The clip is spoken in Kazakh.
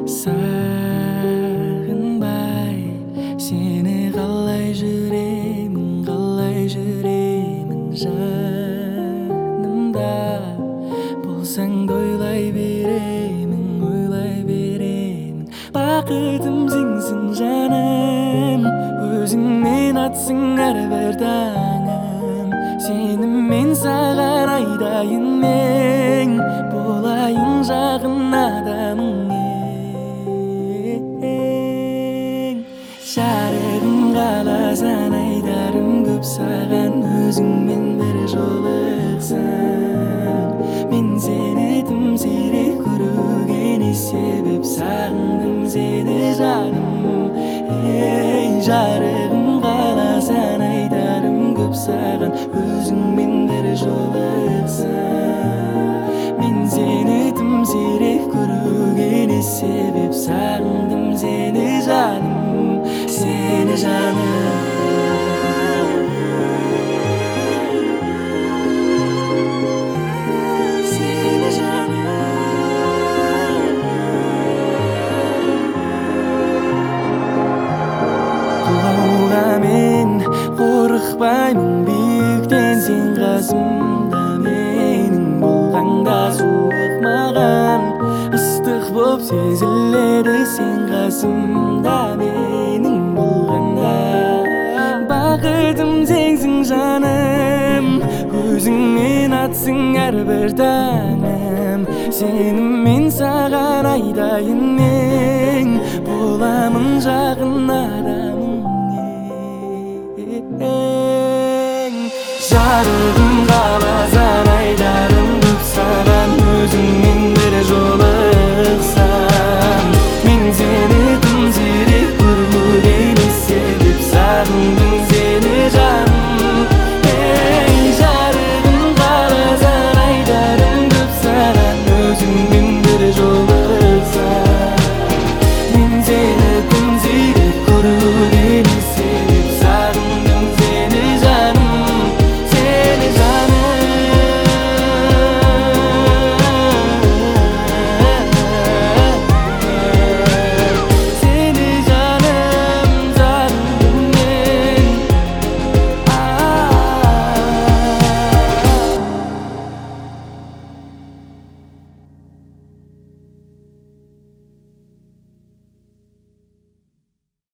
Сағынбай сені қалай жүремін жанымда болсаң да ойлай беремін бақытым сенсің жаным өзіңмен атсың әрбір таңым сеніммен саған айдайын мен болайын жақын адамың жарығым қаласаң айтарым көп саған өзіңмен бір жолықсам мен сені тым сирек көруге не себеп сағындым сені жаным жарығым қаласаң айтарым көп саған өзіңмен бір жолықсам мен сені тым сирек көруге не себеп сағындым сені жаным seni canım seni canım Құлауға мен қорықпаймын биіктен сен қасымда менің болғанда суық маған ыстық боп сезіледі сен қасымда менің бақытым сенсің жаным өзіңмен атсың әрбір таңым сеніммен саған айдайын мен боламын жақын адам